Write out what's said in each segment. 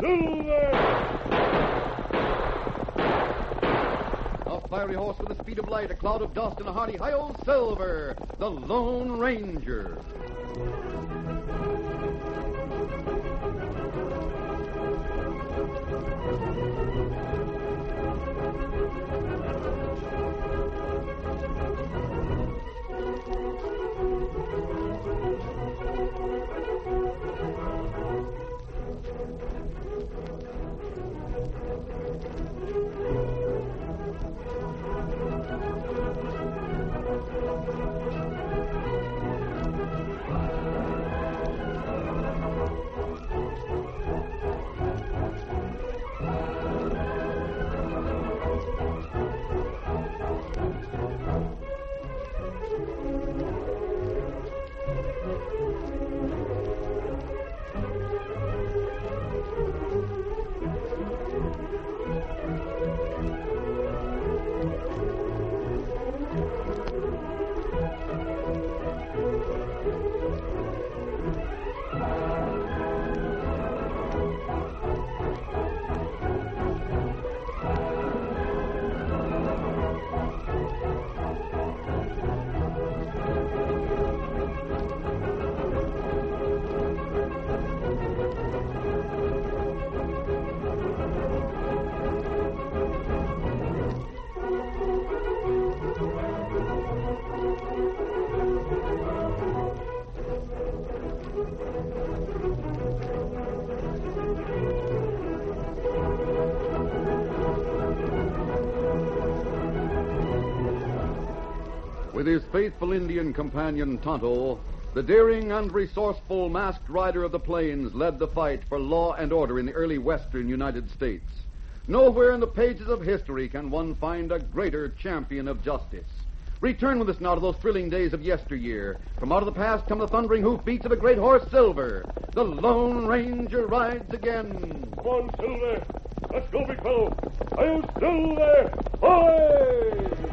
Silver! A fiery horse with the speed of light, a cloud of dust, and a hearty hi-yo Silver, the Lone Ranger. With his faithful Indian companion Tonto, the daring and resourceful masked rider of the plains led the fight for law and order in the early western United States. Nowhere in the pages of history can one find a greater champion of justice. Return with us now to those thrilling days of yesteryear. From out of the past come the thundering hoofbeats of a great horse, Silver. The Lone Ranger rides again. Come on, Silver. Let's go, big fellow. Hi-yo, Silver! Hoy!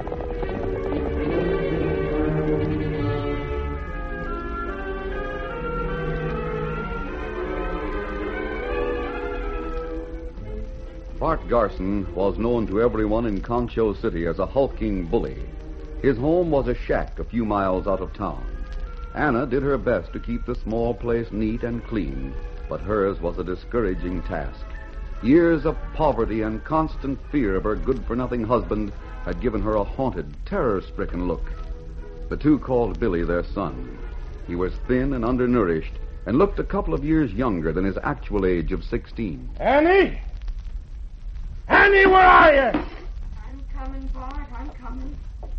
Bart Garson was known to everyone in Concho City as a hulking bully. His home was a shack a few miles out of town. Anna did her best to keep the small place neat and clean, but hers was a discouraging task. Years of poverty and constant fear of her good-for-nothing husband had given her a haunted, terror-stricken look. The two called Billy their son. He was thin and undernourished and looked a couple of years younger than his actual age of 16. Annie! Annie, where are you? I'm coming, Bart. I'm coming.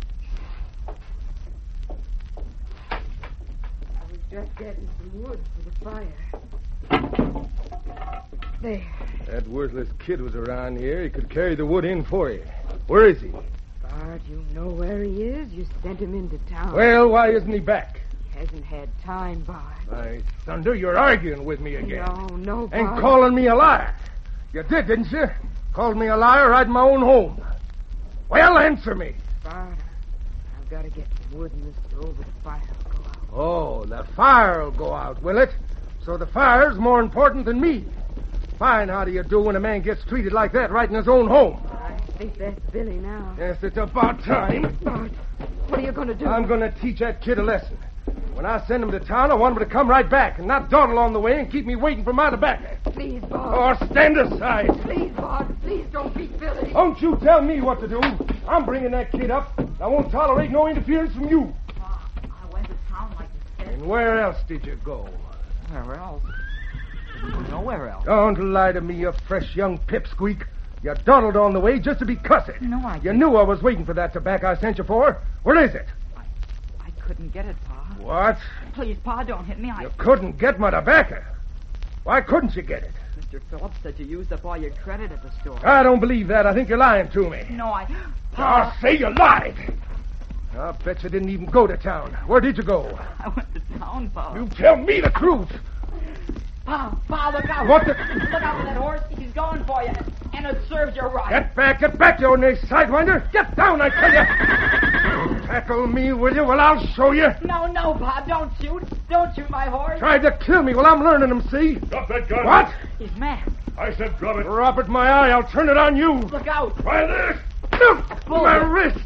I was just getting some wood for the fire. There. That worthless kid was around here. He could carry the wood in for you. Where is he? Bart, you know where he is. You sent him into town. Well, why isn't he back? He hasn't had time, Bart. My thunder, you're arguing with me again. No, Bart. And calling me a liar. You did, didn't you? Called me a liar right in my own home. Well, answer me. Bart, I've got to get some wood in the stove or the fire will go out. Oh, the fire will go out, will it? So the fire's more important than me. Fine, how do you do when a man gets treated like that right in his own home? I think that's Billy now. Yes, it's about time. Bart, what are you going to do? I'm going to teach that kid a lesson. When I send him to town, I want him to come right back and not dawdle on the way and keep me waiting for my tobacco. Please, Bart. Or stand aside. Please, Bart. Please don't beat Billy. Don't you tell me what to do. I'm bringing that kid up. I won't tolerate no interference from you. I went to town like you said. And where else did you go? Where else? Nowhere else. Don't lie to me, you fresh young pipsqueak. You dawdled on the way just to be cussed. No, I didn't. You knew I was waiting for that tobacco I sent you for. Where is it? I couldn't get it, Pa. What? Please, Pa, don't hit me. You couldn't get my tobacco. Why couldn't you get it? Mr. Phillips said you used up all your credit at the store. I don't believe that. I think you're lying to me. No, I'll say you lied. I'll bet you didn't even go to town. Where did you go? I went to town, Pa. You tell me the truth. Pa, look out. What the... Look out for that horse. He's going for you. And it serves you right. Get back, you old sidewinder. Get down, I tell you. Tackle me, will you? Well, I'll show you. No, Pa, don't shoot. Don't shoot my horse. Tried to kill me. Well, I'm learning him, see? Drop that gun. What? He's masked. I said drop it. Drop it, my eye. I'll turn it on you. Look out. Try this. My wrist.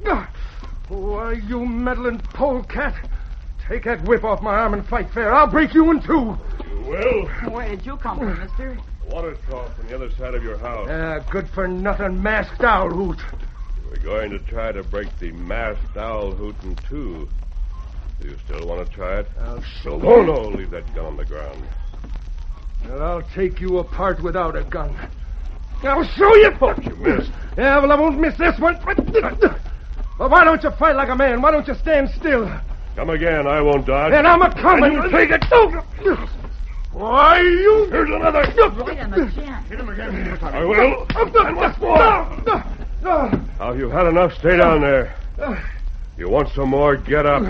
Why, you meddling polecat. Take that whip off my arm and fight fair. I'll break you in two. You will. Where did you come from, mister? Water trough on the other side of your house. Good-for-nothing masked owl hoot. We're going to try to break the masked owl hoot in two. Do you still want to try it? I'll show No, you. no, leave that gun on the ground. Well, I'll take you apart without a gun. I'll show you. You missed. Yeah, well, I won't miss this one. Well, why don't you fight like a man? Why don't you stand still? Come again. I won't dodge. And I'm a-coming. And you take it. Why, you... Here's another. Right on the chin. Hit him again. I will. And what's more? Now, you've had enough. Stay down there. You want some more? Get up.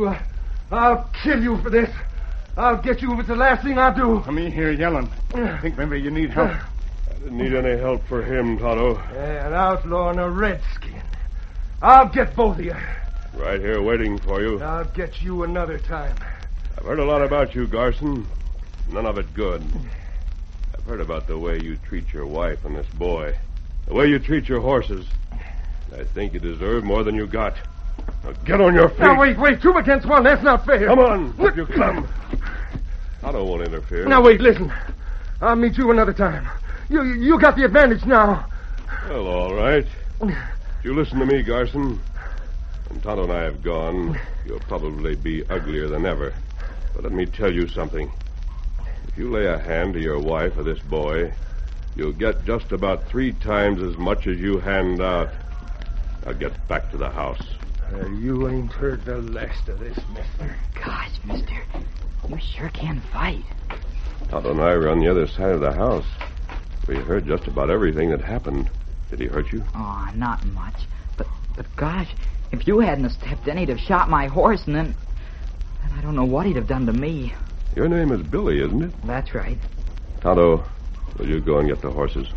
I'll kill you for this. I'll get you if it's the last thing I do. Come in here yelling. I think maybe you need help. I didn't need any help for him, Tonto. An outlaw and a redskin. I'll get both of you. Right here waiting for you. I'll get you another time. I've heard a lot about you, Garson. None of it good. I've heard about the way you treat your wife and this boy. The way you treat your horses. I think you deserve more than you got. Now get on your feet. Now, wait. 2 against 1. That's not fair. Come on. Up you come. Tonto won't interfere. Now, wait, listen. I'll meet you another time. You got the advantage now. Well, all right. You listen to me, Garson. When Tonto and I have gone, you'll probably be uglier than ever. But let me tell you something. If you lay a hand to your wife or this boy, you'll get just about 3 times as much as you hand out. Now get back to the house. You ain't heard the last of this, mister. Gosh, mister, you sure can fight. Tonto and I were on the other side of the house. We heard just about everything that happened. Did he hurt you? Oh, not much. But gosh, if you hadn't have stepped in, he'd have shot my horse, and then I don't know what he'd have done to me. Your name is Billy, isn't it? That's right. Tonto, will you go and get the horses?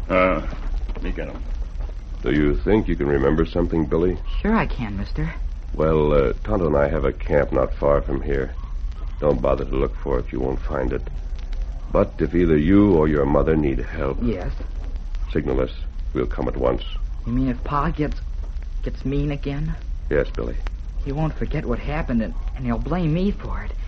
Me get them. Do you think you can remember something, Billy? Sure I can, mister. Well, Tonto and I have a camp not far from here. Don't bother to look for it. You won't find it. But if either you or your mother need help... Yes. Signal us. We'll come at once. You mean if Pa gets mean again? Yes, Billy. He won't forget what happened, and he'll blame me for it.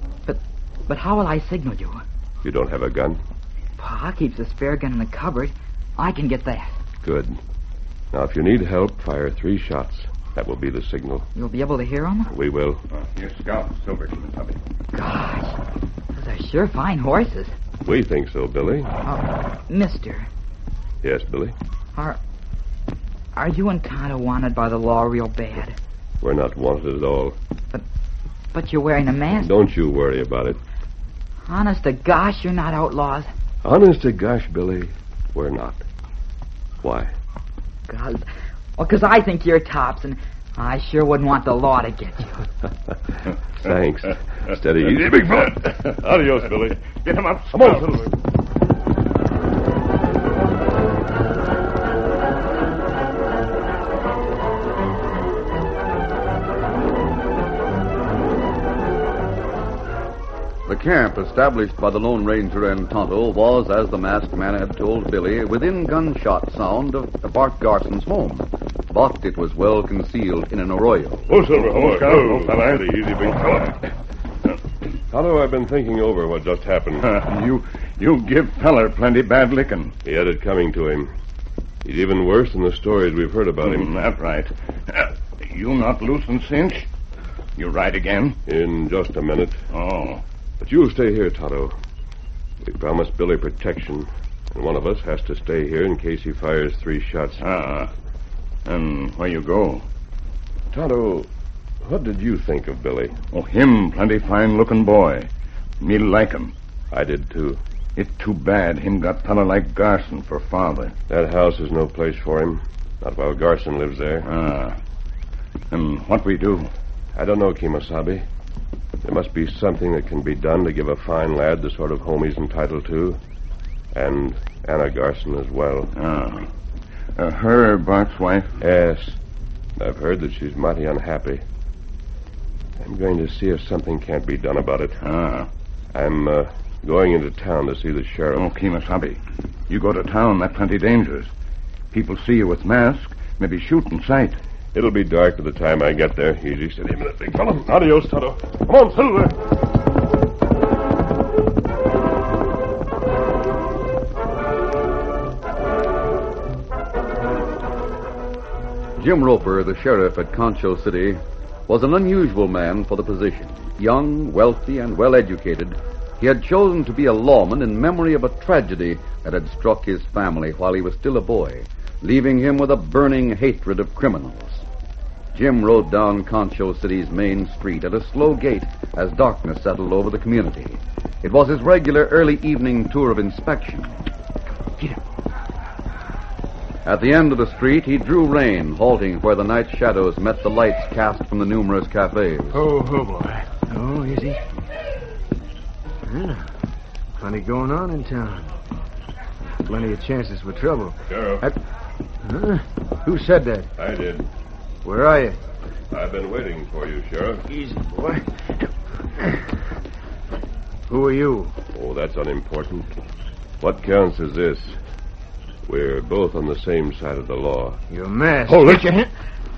But how will I signal you? You don't have a gun? Pa keeps a spare gun in the cupboard. I can get that. Good. Now, if you need help, fire 3 shots. That will be the signal. You'll be able to hear them? We will. Here's Scout, Silver, Tubby. Gosh, those are sure fine horses. We think so, Billy. Mister, Yes, Billy? are you and Tonto wanted by the law real bad? We're not wanted at all. But you're wearing a mask. Don't you worry about it. Honest to gosh, you're not outlaws. Honest to gosh, Billy, we're not. Why? Because I think you're tops, and I sure wouldn't want the law to get you. Thanks. Steady, easy, big fella. Adios, Billy. Get him up. Come on, Silver. The camp established by the Lone Ranger and Tonto was, as the masked man had told Billy, within gunshot sound of Bart Garson's home. But it was well concealed in an arroyo. Oh, Silver, Oh, Scout. Oh, fella. Steady, easy, big fella. Tonto, I've been thinking over what just happened. You give feller plenty bad licking. He had it coming to him. He's even worse than the stories we've heard about him. That's right. You not loose and cinch? You ride again? In just a minute. Oh. But you'll stay here, Tonto. We promised Billy protection, and one of us has to stay here in case he fires 3 shots. And where you go? Tonto, what did you think of Billy? Oh, him plenty fine-looking boy. Me like him. I did, too. It too bad him got fella like Garson for father. That house is no place for him. Not while Garson lives there. And what we do? I don't know, Kemosabe. There must be something that can be done to give a fine lad the sort of home he's entitled to. And Anna Garson as well. Her Bart's wife? Yes. I've heard that she's mighty unhappy. I'm going to see if something can't be done about it. I'm Going into town to see the sheriff. Oh, Kemosabe. You go to town, that's plenty dangerous. People see you with mask, maybe shoot in sight. It'll be dark by the time I get there. Easy, steady a minute, big fella. Adios, Tonto. Come on, Silver. Jim Roper, the sheriff at Concho City, was an unusual man for the position. Young, wealthy, and well-educated, he had chosen to be a lawman in memory of a tragedy that had struck his family while he was still a boy, leaving him with a burning hatred of criminals. Jim rode down Concho City's main street at a slow gait as darkness settled over the community. It was his regular early evening tour of inspection. Get him. At the end of the street, he drew rein, halting where the night shadows met the lights cast from the numerous cafes. Oh, boy. Oh, easy. Yeah, plenty going on in town. Plenty of chances for trouble. Sheriff. Who said that? I did. Where are you? I've been waiting for you, Sheriff. Easy, boy. Who are you? Oh, that's unimportant. What counts is this. We're both on the same side of the law. You're masked. Hold it. Get your hand.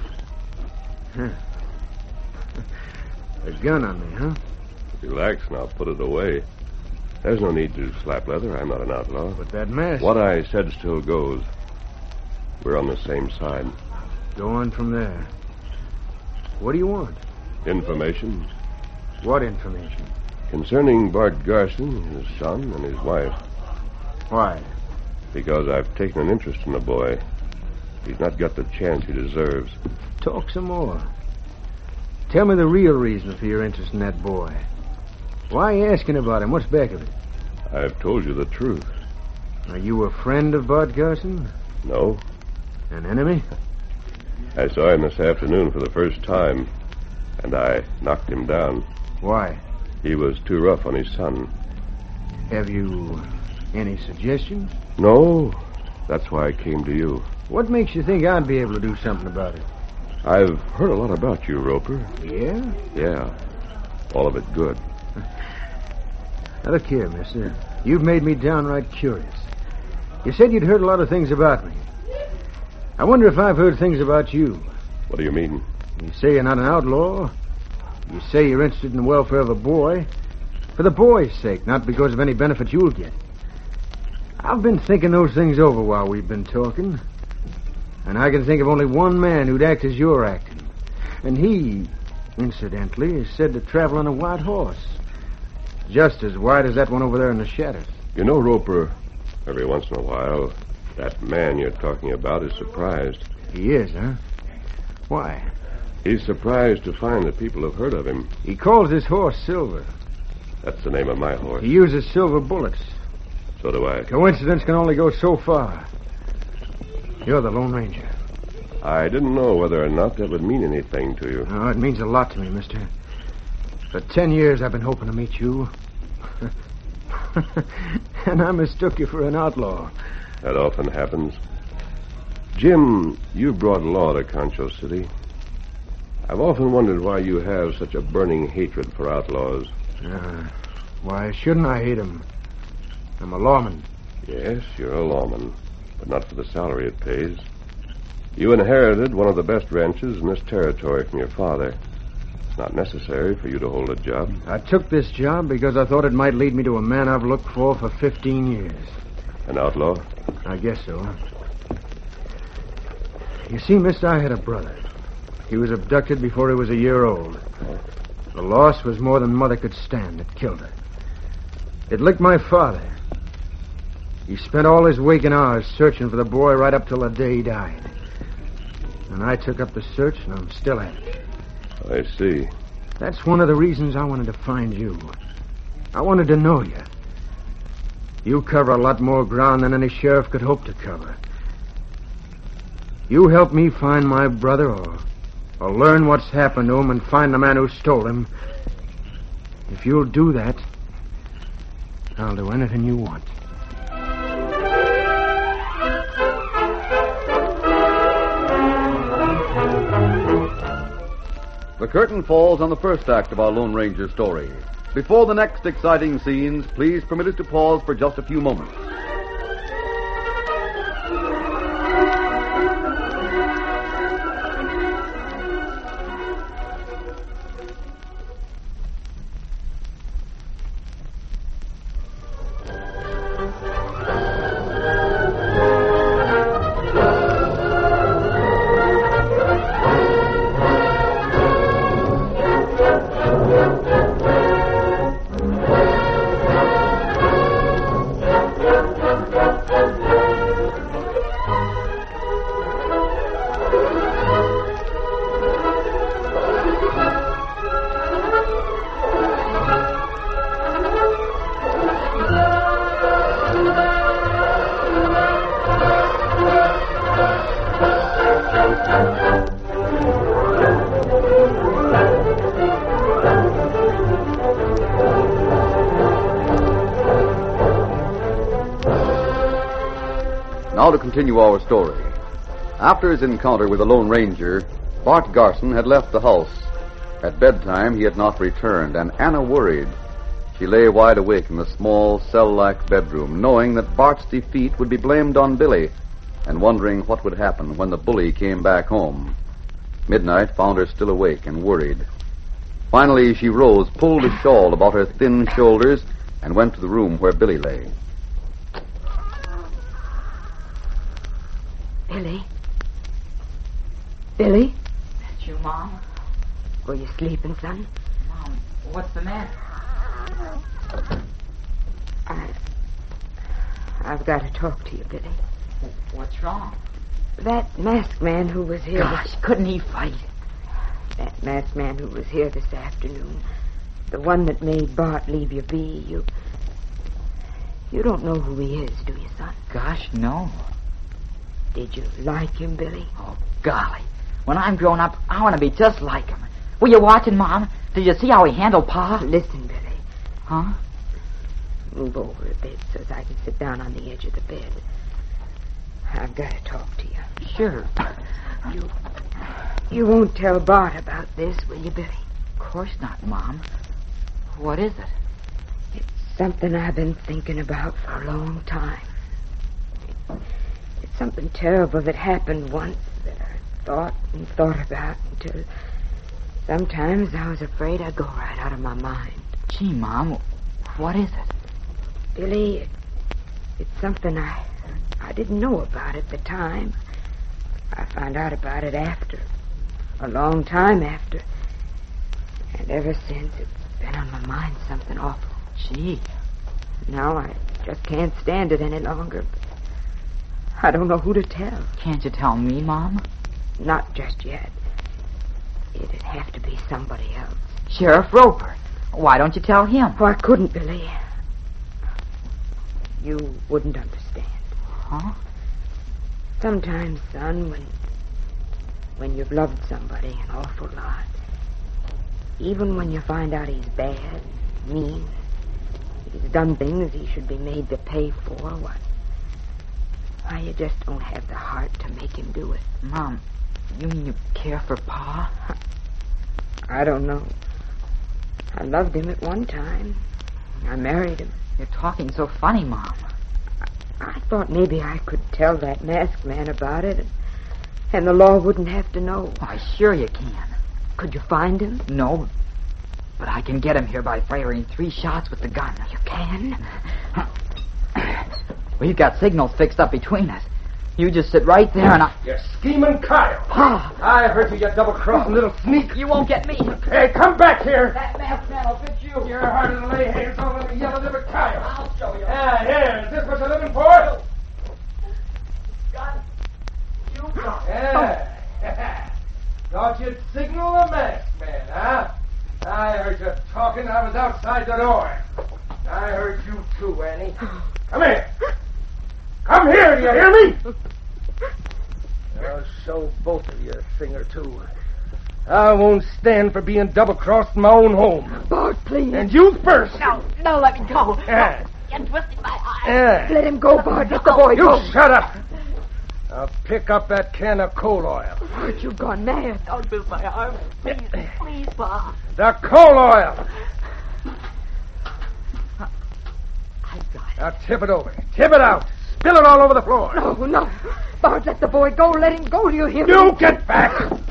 A gun on me, huh? Relax and I'll put it away. There's no need to slap leather. I'm not an outlaw. But that mask. What I said still goes. We're on the same side. Go on from there. What do you want? Information What information? concerning Bart Garson, his son, and his wife. Why? Because I've taken an interest in the boy. He's not got the chance he deserves. Talk some more. Tell me the real reason for your interest in that boy. Why are you asking about him? What's back of it? I've told you the truth. Are you a friend of Bart Garson? No? An enemy? I saw him this afternoon for the first time, and I knocked him down. Why? He was too rough on his son. Have you any suggestions? No, that's why I came to you. What makes you think I'd be able to do something about it? I've heard a lot about you, Roper. Yeah? Yeah, all of it good. Now, look here, mister. You've made me downright curious. You said you'd heard a lot of things about me. I wonder if I've heard things about you. What do you mean? You say you're not an outlaw. You say you're interested in the welfare of a boy. For the boy's sake, not because of any benefit you'll get. I've been thinking those things over while we've been talking. And I can think of only one man who'd act as you're acting. And he, incidentally, is said to travel on a white horse. Just as white as that one over there in the shadows. You know, Roper, every once in a while, that man you're talking about is surprised. He is, huh? Why? He's surprised to find that people have heard of him. He calls his horse Silver. That's the name of my horse. He uses silver bullets. So do I. Coincidence can only go so far. You're the Lone Ranger. I didn't know whether or not that would mean anything to you. Oh, it means a lot to me, mister. For 10 years I've been hoping to meet you. And I mistook you for an outlaw. That often happens. Jim, you brought law to Concho City. I've often wondered why you have such a burning hatred for outlaws. Why shouldn't I hate him? I'm a lawman. Yes, you're a lawman, but not for the salary it pays. You inherited one of the best ranches in this territory from your father. It's not necessary for you to hold a job. I took this job because I thought it might lead me to a man I've looked for 15 years. An outlaw? I guess so. You see, mister, I had a brother. He was abducted before he was a year old. The loss was more than Mother could stand. It killed her. It licked my father. He spent all his waking hours searching for the boy right up till the day he died. And I took up the search, and I'm still at it. I see. That's one of the reasons I wanted to find you. I wanted to know you. You cover a lot more ground than any sheriff could hope to cover. You help me find my brother or learn what's happened to him and find the man who stole him. If you'll do that, I'll do anything you want. The curtain falls on the first act of our Lone Ranger story. Before the next exciting scenes, please permit us to pause for just a few moments. Now to continue our story. After his encounter with the Lone Ranger, Bart Garson had left the house. At bedtime, he had not returned, and Anna worried. She lay wide awake in the small, cell-like bedroom, knowing that Bart's defeat would be blamed on Billy, and wondering what would happen when the bully came back home. Midnight found her still awake and worried. Finally, she rose, pulled a shawl about her thin shoulders, and went to the room where Billy lay. Billy? Billy? That's you, Mom? Were you sleeping, son? Mom, what's the matter? I've got to talk to you, Billy. What's wrong? That masked man who was here... Gosh, couldn't he fight? That masked man who was here this afternoon. The one that made Bart leave you be. You don't know who he is, do you, son? Gosh, no. Did you like him, Billy? Oh, golly. When I'm grown up, I want to be just like him. Were you watching, Mom? Did you see how he handled Pa? Listen, Billy. Huh? Move over a bit so that I can sit down on the edge of the bed. I've got to talk to you. Sure. You won't tell Bart about this, will you, Billy? Of course not, Mom. What is it? It's something I've been thinking about for a long time. It's something terrible that happened once that I thought and thought about until sometimes I was afraid I'd go right out of my mind. Gee, Mom, what is it? Billy, it's something I didn't know about at the time. I found out about it after. A long time after. And ever since, it's been on my mind something awful. Gee. Now I just can't stand it any longer. I don't know who to tell. Can't you tell me, Mom? Not just yet. It'd have to be somebody else. Sheriff Roper. Why don't you tell him? Oh, I couldn't, Billy. You wouldn't understand. Huh? Sometimes, son, when you've loved somebody an awful lot, even when you find out he's bad, mean, he's done things he should be made to pay for, why, you just don't have the heart to make him do it. Mom, you mean you care for Pa? I don't know. I loved him at one time. I married him. You're talking so funny, Mom. I thought maybe I could tell that masked man about it, and the law wouldn't have to know. Why, sure you can. Could you find him? No, but I can get him here by firing 3 shots with the gun. You can? We've got signals fixed up between us. You just sit right there and You scheming Kyle. Pa! I heard you, you double-crossing little sneak. You won't get me. Hey, come back here. That masked man will fit you. You're harder to lay hands on than a yellow-livered Kyle. I'll show you. Here, is this what you're looking for? Gun. You got it. Yeah. Thought you'd signal a masked man, huh? I heard you talking. I was outside the door. I heard you too, Annie. Come here. Come here, do you hear me? I'll show both of you a thing or two. I won't stand for being double-crossed in my own home. Bart, please. And you first. No, let me go. Yeah. You twisted my arm. Yeah. Let him go, Bart. Let the boy You go. shut up. I'll pick up that can of coal oil. Bart, you've gone mad. Don't twist my arm. Please, Pa. The coal oil. I've got it. Now tip it over. Tip it out. Spill it all over the floor. No. Bart, let the boy go. Let him go. Do you hear me? You get back.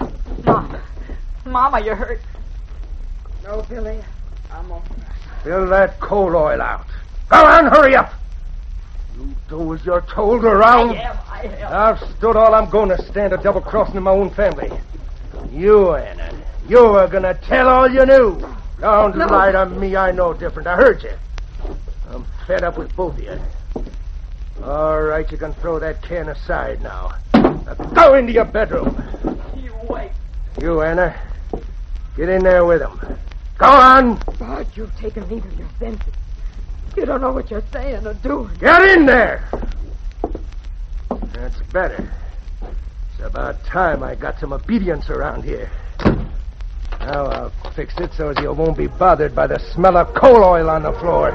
Mama, you're hurt. No, Billy. I'm all right. Spill that coal oil out. Go on, hurry up. You do as you're told around. I am. I've stood all I'm going to stand a double-crossing in my own family. You, Anna, you were going to tell all you knew. Don't lie to me. I know different. I heard you. I'm fed up with both of you. All right, you can throw that can aside now. Now go into your bedroom. You wait. You, Anna, get in there with him. Go on. Bart, you've taken leave of your senses. You don't know what you're saying or doing. Get in there. That's better. It's about time I got some obedience around here. Now I'll fix it so as you won't be bothered by the smell of coal oil on the floor.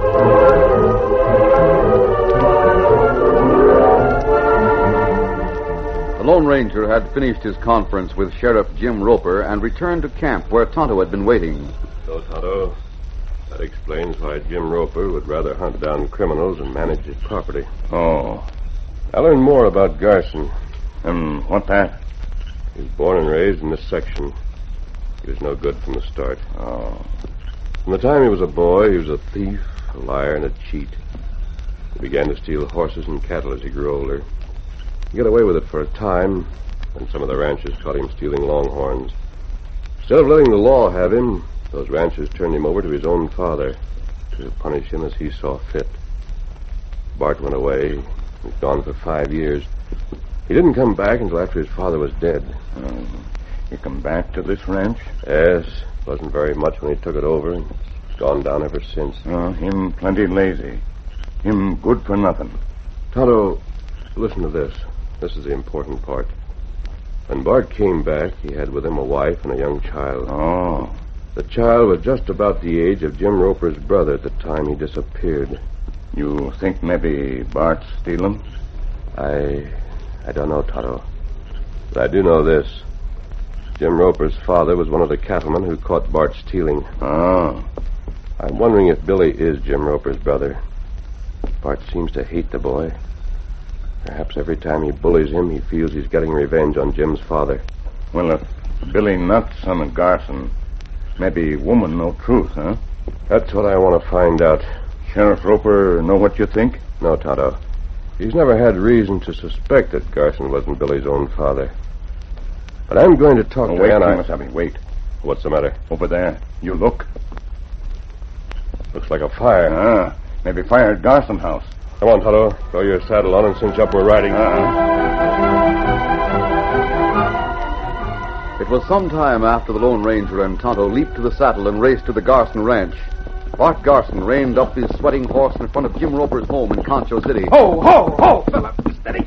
The Lone Ranger had finished his conference with Sheriff Jim Roper and returned to camp where Tonto had been waiting. So, Tonto, that explains why Jim Roper would rather hunt down criminals and manage his property. Oh. I learned more about Garson. And what that? He was born and raised in this section. He was no good from the start. Oh. From the time he was a boy, he was a thief, a liar, and a cheat. He began to steal horses and cattle as he grew older. He got away with it for a time, and some of the ranchers caught him stealing longhorns. Instead of letting the law have him, those ranchers turned him over to his own father to punish him as he saw fit. Bart went away. He was gone for 5 years. He didn't come back until after his father was dead. You come back to this ranch? Yes, wasn't very much when he took it over, and it's gone down ever since. Oh, him plenty lazy. Him good for nothing. Tonto, listen to this. This is the important part. When Bart came back, he had with him a wife and a young child. Oh. The child was just about the age of Jim Roper's brother at the time he disappeared. You think maybe Bart steal him? I don't know, Tonto. But I do know this. Jim Roper's father was one of the cattlemen who caught Bart stealing. Oh. I'm wondering if Billy is Jim Roper's brother. Bart seems to hate the boy. Perhaps every time he bullies him, he feels he's getting revenge on Jim's father. Well, if Billy not son of Garson, maybe woman know truth, huh? That's what I want to find out. Sheriff Roper know what you think? No, Tonto. He's never had reason to suspect that Garson wasn't Billy's own father. But I'm going to talk to wait, Anna. Wait, wait. What's the matter? Over there. You look. Looks like a fire. Maybe fire at Garson house. Come on, Tonto. Throw your saddle on and cinch up. We're riding. It was some time after the Lone Ranger and Tonto leaped to the saddle and raced to the Garson ranch. Bart Garson reined up his sweating horse in front of Jim Roper's home in Concho City. Ho, ho, ho, fella. Steady.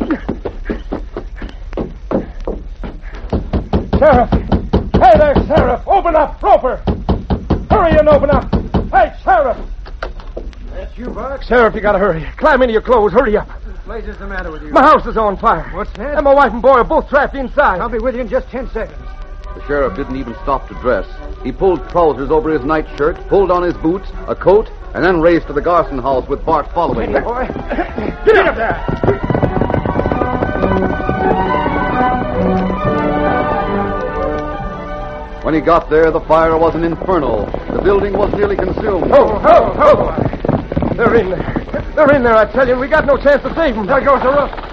Sheriff. Hey there, Sheriff. Open up, Roper. Hurry and open up. Hey, Sheriff. That's you, Bart? Sheriff, you gotta hurry. Climb into your clothes. Hurry up. What the blazes the matter with you? My house is on fire. What's that? And my wife and boy are both trapped inside. I'll be with you in just 10 seconds. The sheriff didn't even stop to dress. He pulled trousers over his nightshirt, pulled on his boots, a coat, and then raced to the Garson house with Bart following him. Boy. Get up there. When he got there, the fire was an inferno. The building was nearly consumed. Ho, ho, ho. They're in there. They're in there, I tell you. We got no chance to save them. There goes the roof.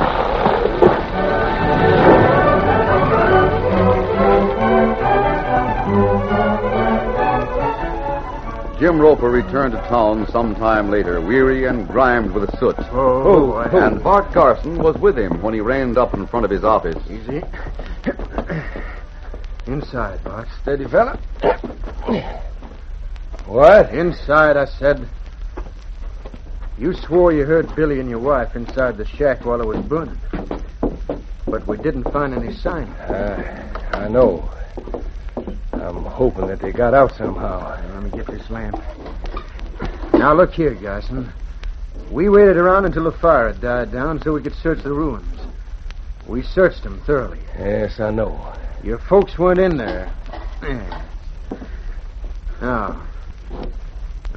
Jim Roper returned to town some time later, weary and grimed with soot. And Bart Garson was with him when he reined up in front of his office. Easy. Inside, Bart. Steady, fella. What? Inside, I said. You swore you heard Billy and your wife inside the shack while it was burning. But we didn't find any sign. I know. I'm hoping that they got out somehow. Let me get this lamp. Now, look here, Garson. We waited around until the fire had died down so we could search the ruins. We searched them thoroughly. Yes, I know. Your folks weren't in there. Now,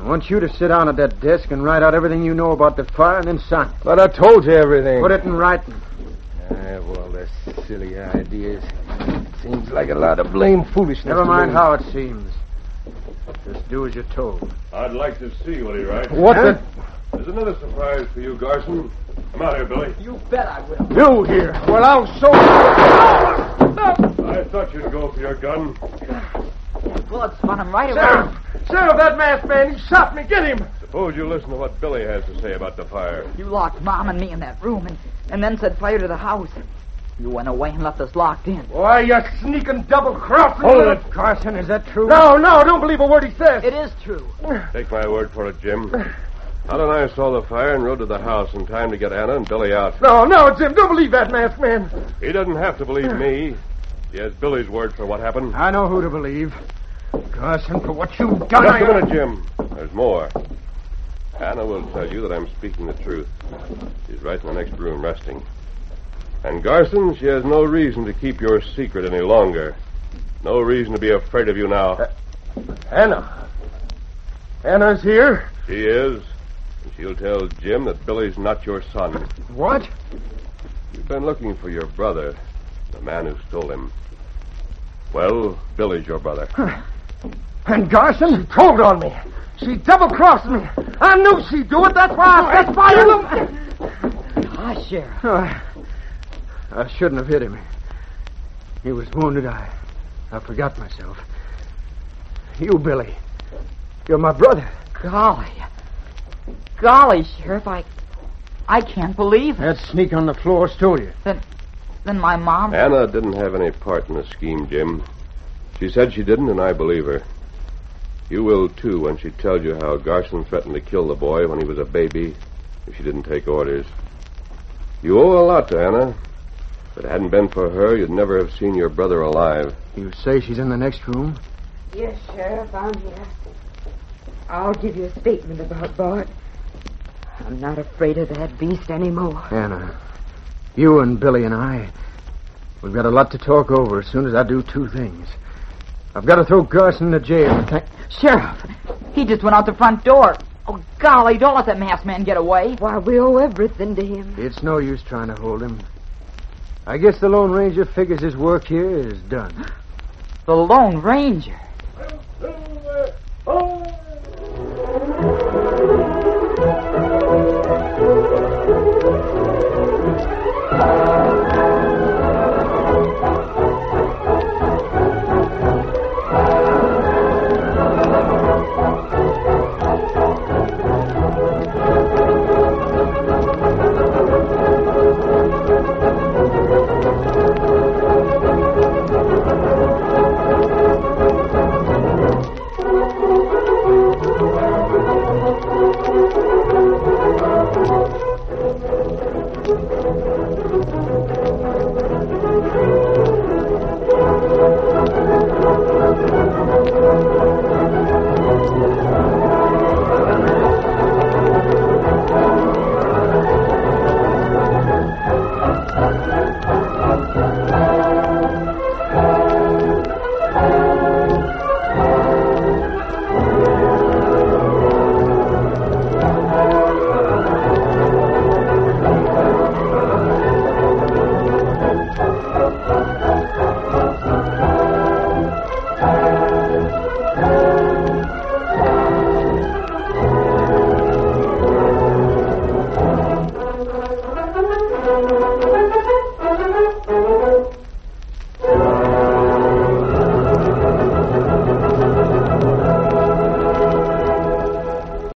I want you to sit down at that desk and write out everything you know about the fire and then sign it. But I told you everything. Put it in writing. Well, that's silly ideas. Seems like a lot of blame foolishness. Never to mind me. how it seems. Just do as you're told. I'd like to see what he writes. What Huh? There's another surprise for you, Garson. Come out here, Billy. You bet I will. You here? Well, I'll show you. I thought you'd go for your gun. Bullets spun him right Sheriff! around. Sheriff, that masked man, he shot me. Get him! Suppose you listen to what Billy has to say about the fire. You locked Mom and me in that room and then set fire to the house. You went away and left us locked in. Why, you sneaking double-crossing... Hold it, Carson. Is that true? No, don't believe a word he says. It is true. Take my word for it, Jim. Todd and I saw the fire and rode to the house in time to get Anna and Billy out. No, Jim, don't believe that masked man. He doesn't have to believe me. He has Billy's word for what happened. I know who to believe. Carson, for what you've done. Just a minute, Jim. There's more. Anna will tell you that I'm speaking the truth. She's right in the next room resting. And Garson, she has no reason to keep your secret any longer. No reason to be afraid of you now. Anna. Anna's here? She is. And she'll tell Jim that Billy's not your son. What? You've been looking for your brother, the man who stole him. Well, Billy's your brother. And Garson told on me. She double-crossed me. I knew she'd do it. That's why I set fire to him. Ah, Sheriff. Oh, I shouldn't have hit him. He was wounded. I forgot myself. You, Billy. You're my brother. Golly, Sheriff, I can't believe it. That sneak on the floor stole you. Then my mom... Anna didn't have any part in the scheme, Jim. She said she didn't, and I believe her. You will, too, when she tells you how Garson threatened to kill the boy when he was a baby if she didn't take orders. You owe a lot to Anna. If it hadn't been for her, you'd never have seen your brother alive. You say she's in the next room? Yes, Sheriff, I'm here. I'll give you a statement about Bart. I'm not afraid of that beast anymore. Anna, you and Billy and I, we've got a lot to talk over as soon as I do two things. I've got to throw Garson into jail. Sheriff, he just went out the front door. Oh, golly, don't let that masked man get away. Why, we owe everything to him. It's no use trying to hold him. I guess the Lone Ranger figures his work here is done. The Lone Ranger.